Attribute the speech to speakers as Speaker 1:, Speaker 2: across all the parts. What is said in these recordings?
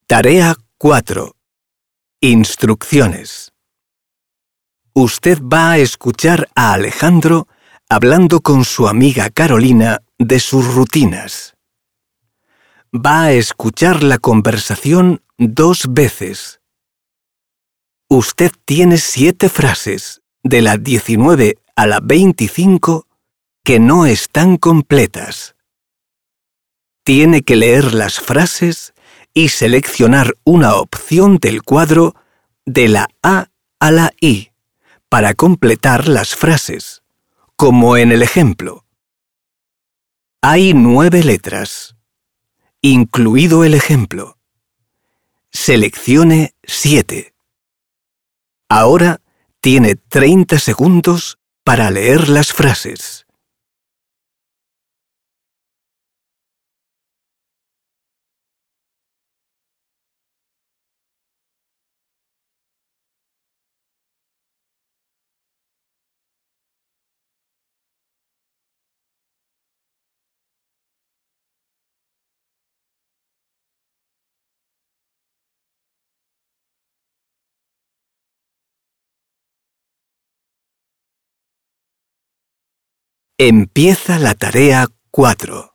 Speaker 1: Tarea 4. Instrucciones. Usted va a escuchar a Alejandro hablando con su amiga Carolina de sus rutinas. Va a escuchar la conversación 2 veces. Usted tiene 7 frases, de la 19 a la 25, que no están completas. Tiene que leer las frases y seleccionar una opción del cuadro de la A a la I para completar las frases, como en el ejemplo. Hay 9 letras, incluido el ejemplo. Seleccione 7. Ahora tiene 30 segundos para leer las frases. Empieza la tarea 4.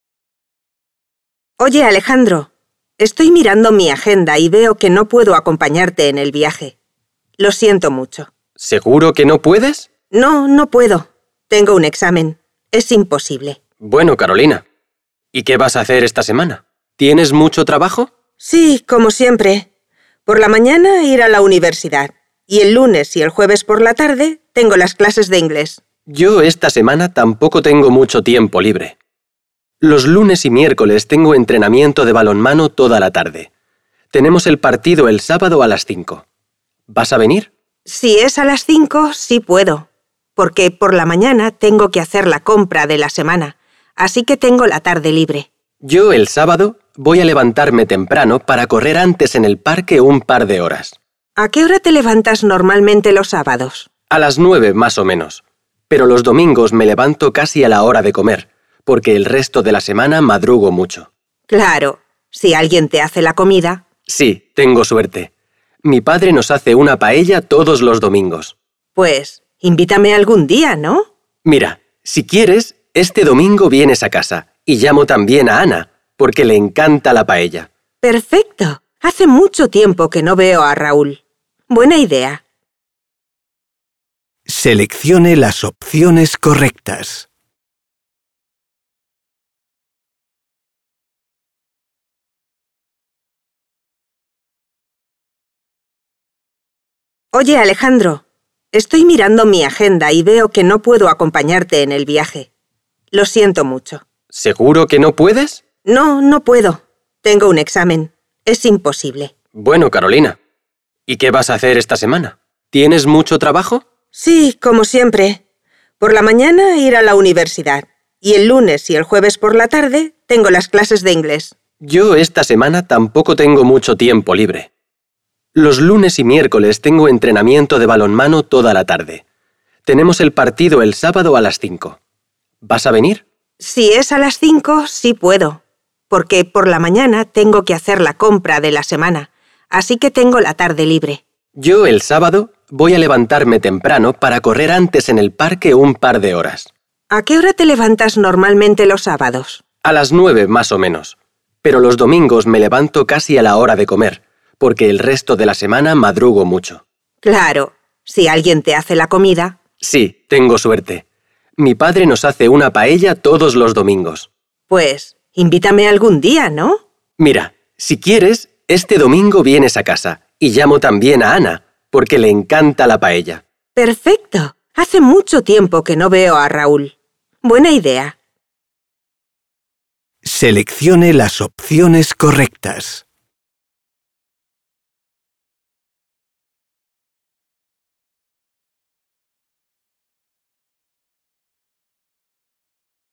Speaker 2: Oye, Alejandro, estoy mirando mi agenda y veo que no puedo acompañarte en el viaje. Lo siento mucho.
Speaker 3: ¿Seguro que no puedes?
Speaker 2: No puedo. Tengo un examen. Es imposible.
Speaker 3: Bueno, Carolina, ¿y qué vas a hacer esta semana? ¿Tienes mucho trabajo?
Speaker 2: Sí, como siempre. Por la mañana ir a la universidad. Y el lunes y el jueves por la tarde tengo las clases de inglés.
Speaker 3: Yo esta semana tampoco tengo mucho tiempo libre. Los lunes y miércoles tengo entrenamiento de balonmano toda la tarde. Tenemos el partido el sábado a las 5. ¿Vas a venir?
Speaker 2: Si es a las 5, sí puedo. Porque por la mañana tengo que hacer la compra de la semana. Así que tengo la tarde libre.
Speaker 3: Yo el sábado voy a levantarme temprano para correr antes en el parque un par de horas.
Speaker 2: ¿A qué hora te levantas normalmente los sábados?
Speaker 3: A las 9 más o menos. Pero los domingos me levanto casi a la hora de comer, porque el resto de la semana madrugo mucho.
Speaker 2: Claro, si alguien te hace la comida.
Speaker 3: Sí, tengo suerte. Mi padre nos hace una paella todos los domingos.
Speaker 2: Pues, invítame algún día, ¿no?
Speaker 3: Mira, si quieres, este domingo vienes a casa y llamo también a Ana, porque le encanta la paella.
Speaker 2: Perfecto. Hace mucho tiempo que no veo a Raúl. Buena idea.
Speaker 1: Seleccione las opciones correctas.
Speaker 2: Oye, Alejandro, estoy mirando mi agenda y veo que no puedo acompañarte en el viaje. Lo siento mucho.
Speaker 3: ¿Seguro que no puedes?
Speaker 2: No puedo. Tengo un examen. Es imposible.
Speaker 3: Bueno, Carolina, ¿y qué vas a hacer esta semana? ¿Tienes mucho trabajo?
Speaker 2: Sí, como siempre. Por la mañana ir a la universidad. Y el lunes y el jueves por la tarde tengo las clases de inglés.
Speaker 3: Yo esta semana tampoco tengo mucho tiempo libre. Los lunes y miércoles tengo entrenamiento de balonmano toda la tarde. Tenemos el partido el sábado a las 5. ¿Vas a venir?
Speaker 2: Si es a las 5, sí puedo. Porque por la mañana tengo que hacer la compra de la semana. Así que tengo la tarde libre.
Speaker 3: Yo el sábado voy a levantarme temprano para correr antes en el parque un par de horas.
Speaker 2: ¿A qué hora te levantas normalmente los sábados?
Speaker 3: A las 9 más o menos. Pero los domingos me levanto casi a la hora de comer, porque el resto de la semana madrugo mucho.
Speaker 2: Claro, si alguien te hace la comida.
Speaker 3: Sí, tengo suerte. Mi padre nos hace una paella todos los domingos.
Speaker 2: Pues, invítame algún día, ¿no?
Speaker 3: Mira, si quieres, este domingo vienes a casa y llamo también a Ana, porque le encanta la paella.
Speaker 2: Perfecto. Hace mucho tiempo que no veo a Raúl. Buena idea.
Speaker 1: Seleccione las opciones correctas.